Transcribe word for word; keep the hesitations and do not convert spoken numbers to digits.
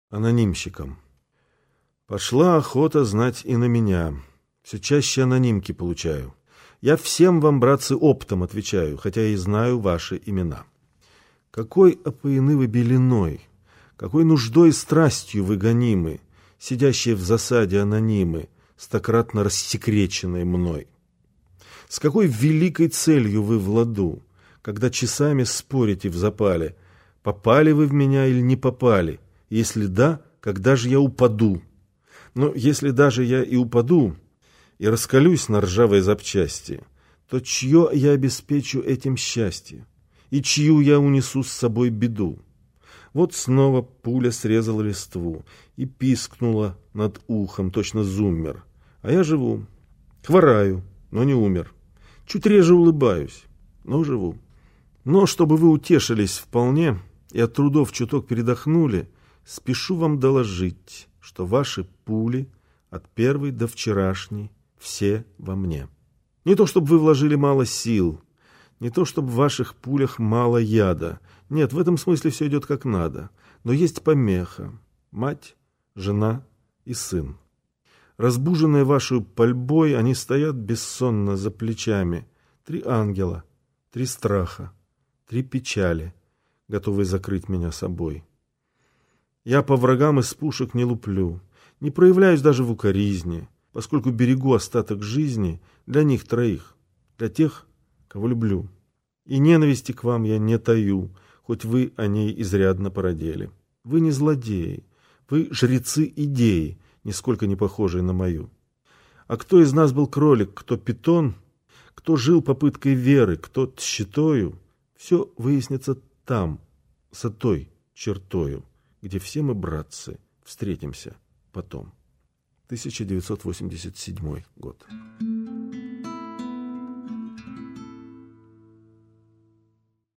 анонимщикам. Пошла охота знать и на меня. Все чаще анонимки получаю. Я всем вам, братцы, оптом отвечаю, хотя и знаю ваши имена. Какой опоены вы белиной, какой нуждой и страстью вы гонимы, сидящие в засаде анонимы, стократно рассекреченные мной. С какой великой целью вы в ладу, когда часами спорите в запале, попали вы в меня или не попали, если да, когда же я упаду? Но если даже я и упаду, и раскалюсь на ржавой запчасти, то чье я обеспечу этим счастье, и чью я унесу с собой беду? Вот снова пуля срезала листву и пискнула над ухом, точно зуммер. А я живу, хвораю, но не умер. Чуть реже улыбаюсь, но живу. Но чтобы вы утешились вполне и от трудов чуток передохнули, спешу вам доложить, что ваши пули от первой до вчерашней все во мне. Не то, чтобы вы вложили мало сил, не то, чтобы в ваших пулях мало яда. Нет, в этом смысле все идет как надо. Но есть помеха. Мать, жена и сын. Разбуженные вашей пальбой, они стоят бессонно за плечами. Три ангела, три страха, три печали, готовые закрыть меня собой. Я по врагам из пушек не луплю, не проявляюсь даже в укоризне, поскольку берегу остаток жизни для них троих, для тех, кого люблю. И ненависти к вам я не таю, хоть вы о ней изрядно породели. Вы не злодеи, вы жрецы идеи, нисколько не похожие на мою. А кто из нас был кролик, кто питон, кто жил попыткой веры, кто тщетою, все выяснится там, за той чертою, где все мы, братцы, встретимся потом. тысяча девятьсот восемьдесят седьмой год.